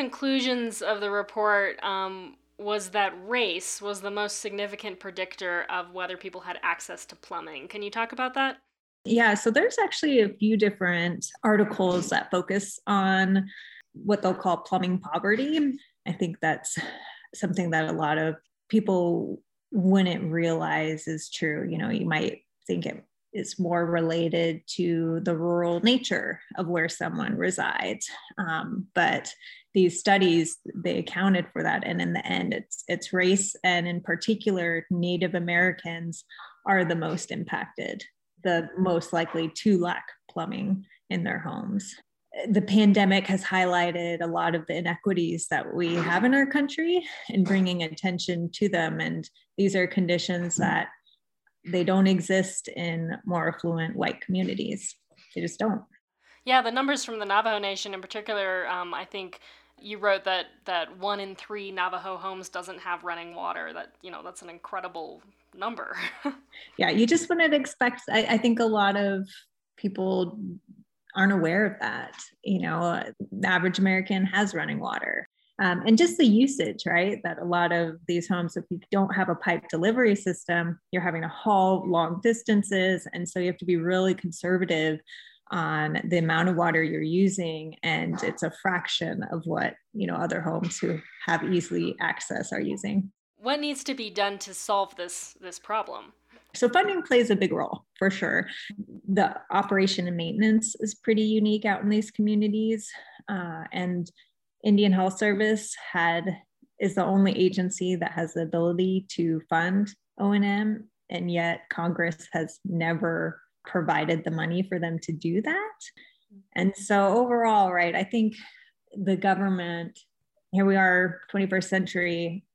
conclusions of the report was that race was the most significant predictor of whether people had access to plumbing. Can you talk about that? Yeah, so there's actually a few different articles that focus on what they'll call plumbing poverty. I think that's something that a lot of people wouldn't realize is true. You know, you might think it is more related to the rural nature of where someone resides. But these studies, they accounted for that. And in the end, it's race, and in particular, Native Americans are the most impacted, the most likely to lack plumbing in their homes. The pandemic has highlighted a lot of the inequities that we have in our country and bringing attention to them. And these are conditions that they don't exist in more affluent white communities. They just don't. Yeah, the numbers from the Navajo Nation in particular, I think you wrote that 1 in 3 Navajo homes doesn't have running water. That's an incredible number. Yeah, you just wouldn't expect, I think a lot of people aren't aware of that. You know, the average American has running water. And just the usage, right? That a lot of these homes, if you don't have a pipe delivery system, you're having to haul long distances. And so you have to be really conservative on the amount of water you're using. And it's a fraction of what, you know, other homes who have easily access are using. What needs to be done to solve this problem? So funding plays a big role for sure. The operation and maintenance is pretty unique out in these communities. And Indian Health Service is the only agency that has the ability to fund O&M, and yet Congress has never provided the money for them to do that. And so overall, right, I think the government, here we are, 21st century,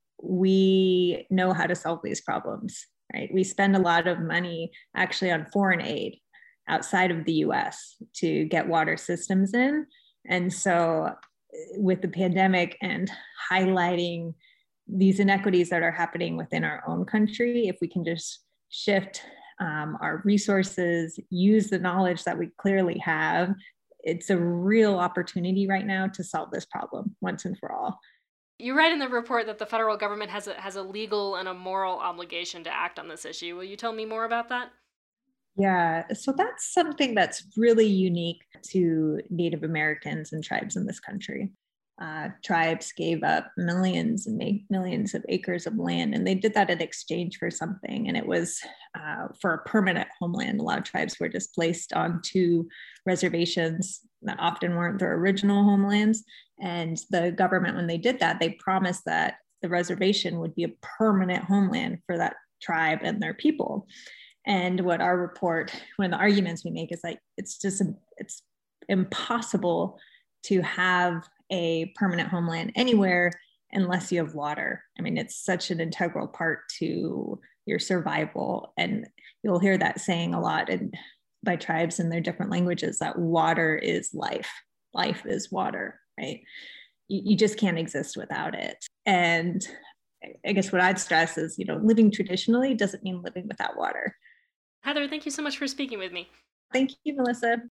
we know how to solve these problems, right? We spend a lot of money actually on foreign aid outside of the US to get water systems in. And so with the pandemic and highlighting these inequities that are happening within our own country, if we can just shift our resources, use the knowledge that we clearly have, it's a real opportunity right now to solve this problem once and for all. You write in the report that the federal government has a legal and a moral obligation to act on this issue. Will you tell me more about that? Yeah, so that's something that's really unique to Native Americans and tribes in this country. Tribes gave up millions and millions of acres of land, and they did that in exchange for something. And it was for a permanent homeland. A lot of tribes were displaced onto reservations that often weren't their original homelands. And the government, when they did that, they promised that the reservation would be a permanent homeland for that tribe and their people. And what our report, one of the arguments we make is like, it's impossible to have a permanent homeland anywhere unless you have water. I mean, it's such an integral part to your survival. And you'll hear that saying a lot by tribes in their different languages, that water is life. Life is water, right? You just can't exist without it. And I guess what I'd stress is, you know, living traditionally doesn't mean living without water. Heather, thank you so much for speaking with me. Thank you, Melissa.